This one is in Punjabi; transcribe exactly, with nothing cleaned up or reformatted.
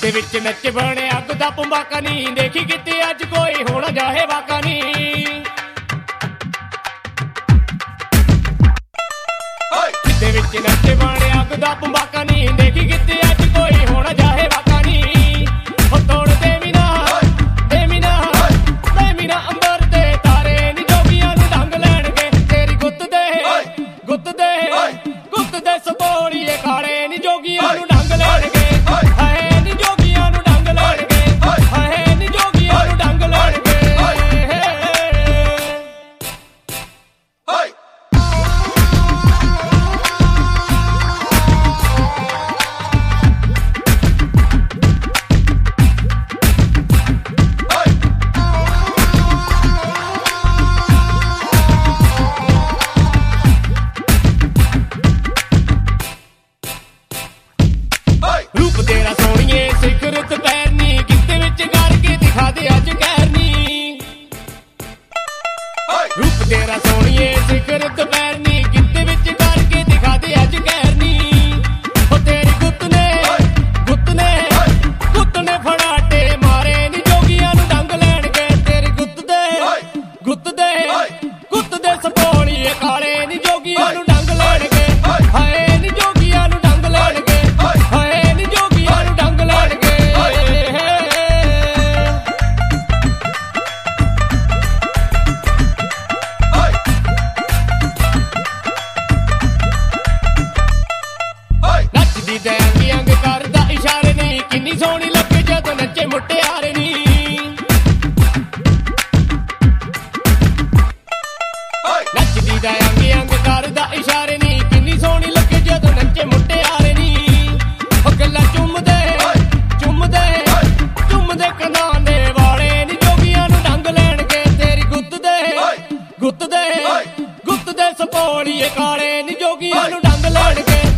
ਦੇ ਵਿੱਚ ਨੱਚ ਬਣੇ ਅੱਗ ਦਾ ਭੰਬਾਕਾ ਨੀ, ਦੇਖੀ ਕਿਤੇ ਅੱਜ ਕੋਈ ਹੋਣਾ ਜਾਹੇ ਵਾਕਾ ਨੀ। ਦੇ ਵਿੱਚ ਨੱਚ ਬਣੇ ਅੱਗ ਦਾ ਭੰਬਾਕਾ ਨੀ, ਦੇਖੀ ਕਿਤੇ ਅੱਜ ਕੋਈ ਹੋਣਾ ਜਾਹੇ ਵਾਕਾ ਨੀ। ਉਹ ਤੋੜ ਦੇਵੀ ਨਾ ਦੇਵੀ ਨਾ ਦੇਵੀ ਨਾ ਅੰਬਰ ਦੇ ਤਾਰੇ ਨੀ, ਜੋਗੀਆਂ ਨੂੰ ਡੰਗ ਲੈਣਗੇ ਤੇਰੀ ਗੁੱਤ ਦੇ ਗੁੱਤ ਦੇ ਗੁੱਤ ਦੇ ਸਤੋੜੀਏ ਕਾਲੇ ਨੀ, ਜੋਗੀਆਂ ਨੂੰ ਡੰਗ ਲੈਣਗੇ। ਹਾਏ ਨੀ ਜੋਗੀਆਂ ਨੂੰ ਡੰਗ ਲੈਣਗੇ, ਹਾਏ ਨੀ ਜੋਗੀਆਂ ਨੂੰ ਡੰਗ ਲੈਣਗੇ। ਰੂਪ ਤੇਰਾ ਸੋਹਣੀਏ ਸਿਖਰਤ ਪੈਰਨੀ, ਗਿੱਧੇ ਵਿੱਚ ਕਰਕੇ ਦਿਖਾ ਦੇ ਅੱਜ ਕਹਿਰਨੀ। ਰੂਪ ਤੇਰਾ ਸੋਹਣੀਏ ਸਿਖਰਤ ਪੈਰਨੀ, ਗਿੱਧੇ ਵਿੱਚ ਕਰਕੇ ਦਿਖਾ ਦੇ ਅੱਜ ਕਹਿਰਨੀ। ਉਹ ਤੇਰੀ ਗੁੱਤ ਨੇ ਗੁੱਤ ਨੇ ਗੁੱਤ ਨੇ ਫੜਾਟੇ ਮਾਰੇ ਨੀ, ਜੋਗੀਆਂ ਨੂੰ ਡੰਗ ਲੈਣਗੇ ਤੇਰੀ ਗੁੱਤ ਦੇ ਗੁੱਤ ਦੇ ਗੁੱਤ ਦੇ ਸਪੋਲੀਏ ਕਾਲੇ ਨੀ, ਜੋਗੀਆਂ ਨੂੰ ਡੰਗ ਲੈਣਗੇ। ਹਾਏ ਨੀ ਜੋਗੀਆਂ ਨੂੰ ਡੰਗ ਲੈਣਗੇ, ਹਾਏ ਨੀ ਜੋਗੀਆਂ ਨੂੰ ਡੰਗ ਲੈਣਗੇ। ਨੱਚਦੀ ਤੇ ਅੰਗ ਅੰਗ ਕਰਦਾ ਇਸ਼ਾਰੇ ਨੀ, ਕਿੰਨੀ ਸੋਹਣੀ ਲੱਗੇ ਜਦੋਂ ਨੱਚੇ ਮੁਟਿਆਰੇ ਨੀ। ਨੱਚਦੀ ਤੇ ਅੰਗ ਅੰਗ ਕਰਦਾ ਇਸ਼ਾਰੇ ਨੀ, ਕਿੰਨੀ ਸੋਹਣੀ ਲੱਗੇ ਜਦੋਂ ਨੱਚੇ ਮੁਟਿਆਰੇ ਨੀ। ਉਹ ਗੱਲਾਂ ਚੁੰਮਦੇ ਚੁੰਮਦੇ ਚੁੰਮਦੇ ਕੰਨਾਂ ਦੇ ਵਾਲੇ ਨੀ, ਜੋਗੀਆਂ ਨੂੰ ਡੰਗ ਲੈਣਗੇ ਤੇਰੀ ਗੁੱਤ ਦੇ ਗੁੱਤ ਦੇ ਗੁੱਤ ਦੇ ਸਪੋਲੀਏ ਕਾਲੇ ਨੀ, ਜੋਗੀਆਂ ਨੂੰ ਡੰਗ ਲੈਣਗੇ।